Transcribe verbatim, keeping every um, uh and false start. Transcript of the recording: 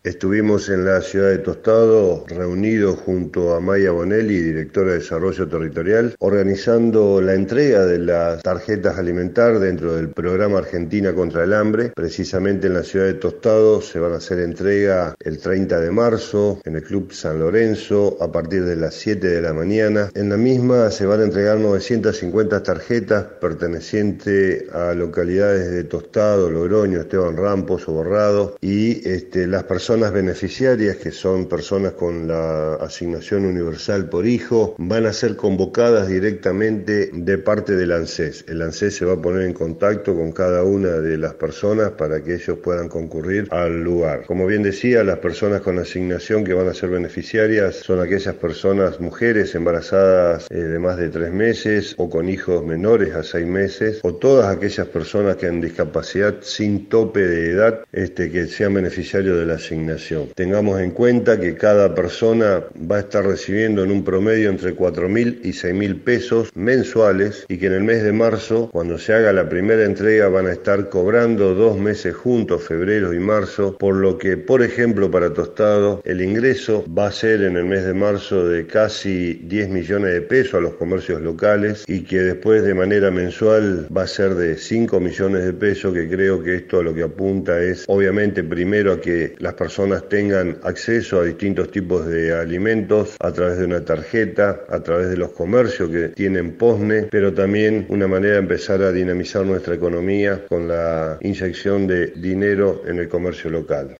Estuvimos en la ciudad de Tostado reunidos junto a Maya Bonelli, directora de Desarrollo Territorial, organizando la entrega de las tarjetas alimentar dentro del programa Argentina contra el Hambre. Precisamente en la ciudad de Tostado se van a hacer entrega el treinta de marzo en el Club San Lorenzo a partir de las siete de la mañana. En la misma se van a entregar novecientas cincuenta tarjetas pertenecientes a localidades de Tostado, Logroño, Esteban Rampos, Oborrado y este, las personas beneficiarias, que son personas con la asignación universal por hijo, van a ser convocadas directamente de parte del ANSES. El ANSES se va a poner en contacto con cada una de las personas para que ellos puedan concurrir al lugar. Como bien decía, las personas con asignación que van a ser beneficiarias son aquellas personas, mujeres embarazadas eh, de más de tres meses o con hijos menores a seis meses, o todas aquellas personas que han discapacidad sin tope de edad este, que sean beneficiarios de la asignación. Tengamos en cuenta que cada persona va a estar recibiendo en un promedio entre cuatro mil y seis mil pesos mensuales, y que en el mes de marzo, cuando se haga la primera entrega, van a estar cobrando dos meses juntos, febrero y marzo, por lo que, por ejemplo, para Tostado, el ingreso va a ser en el mes de marzo de casi diez millones de pesos a los comercios locales, y que después de manera mensual va a ser de cinco millones de pesos, que creo que esto a lo que apunta es, obviamente, primero a que las personas tengan acceso a distintos tipos de alimentos a través de una tarjeta, a través de los comercios que tienen POSNE, pero también una manera de empezar a dinamizar nuestra economía con la inyección de dinero en el comercio local.